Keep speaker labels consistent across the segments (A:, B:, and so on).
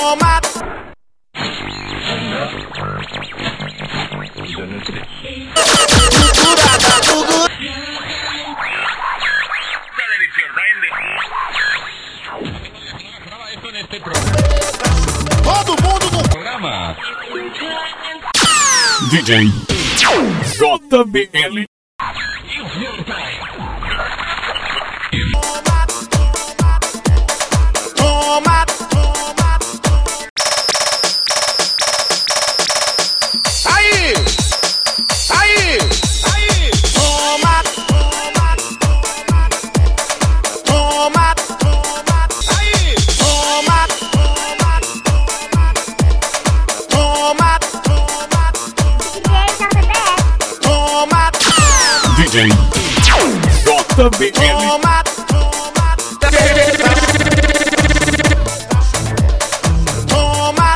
A: toma. Todo mundo no programa.
B: DJ JBL.
A: Toma. Aí. Toma. Toma. Aí. Toma. Toma. Toma.
B: DJ JBL.
A: Toma. Toma.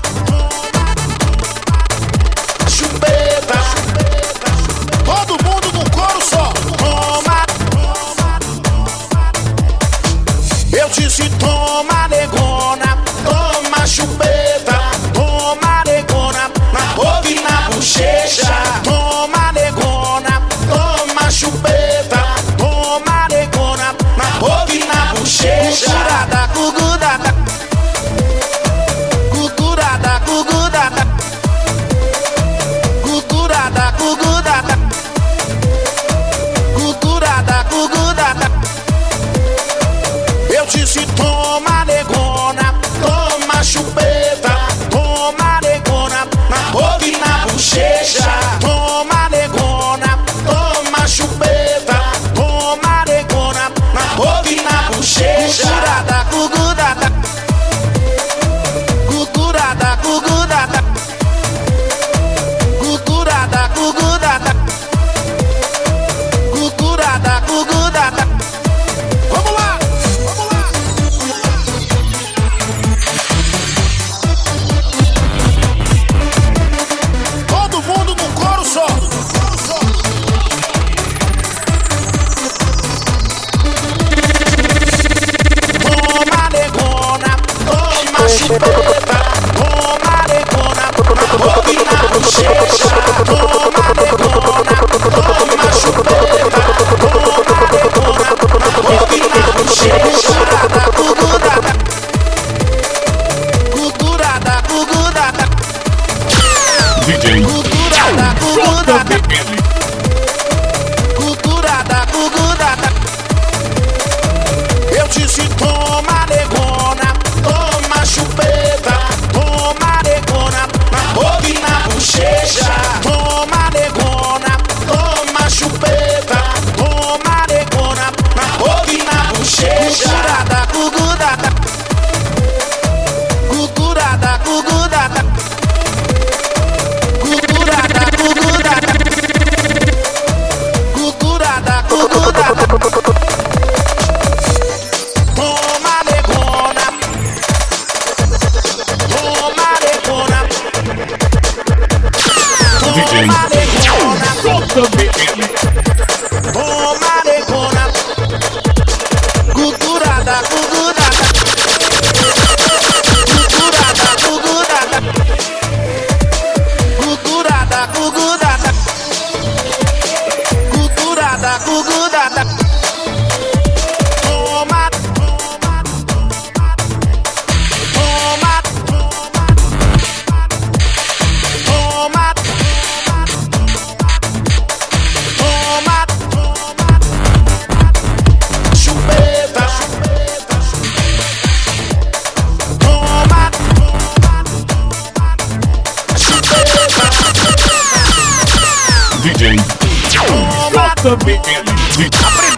A: Chupeta. Todo mundo no coro só. Toma. Eu disse toma, negona. Toma, chupeta. Toma, negona. Na boca e na bochecha. Toma, negona. Toma, chupeta. Toma, negona. Na boca e na bochecha. Gugurada, gugurada. Gugurada, gugurada. Gugurada, gugurada. Gugurada, gugurada. Eu disse toma, negona. Toma, chupeta. Toma, negona. Na boca e na bochecha. Toma, negona. Toma, chupeta. Toma, negona. Na boca e na bochecha. Gugurada, gugurada. Gugurada, gugurada. Gugurada, gugurada. Gugurada, gugurada. Vamos lá, vamos lá. Todo mundo no coro só. Toma, negona. Toma, chupeta. Toma, negona. Na boca e na bochecha. Toma, negona. Toma, chupeta. Toma, negona. Na boca e na bochecha. Gugurada, gugurada. Gugurada,
B: DJ
A: gugurada. Gugurada,
B: JBL.
A: gugurada. Gugurada. Eu disse toma, negona. Toma, chupeta. Toma, negona. Na boca e na bochecha. Toma, negona. Toma, chupeta. Toma, negona. Na boca e na bochecha. Gugurada, gugurada. Gugurada, gugurada. Gugurada, gugurada. Gugurada, gugurada. Toma, negona. Toma, negona.
B: DJ
A: Toma, negona.
B: JBL.
A: Toma, negona. Gugurada, gugurada. Gugurada, gugurada. Gugurada, gugurada. Gugurada, gugurada. Toma, toma, toma, toma, chupeta, toma, chupeta,
B: DJ
A: toma.
B: JBL.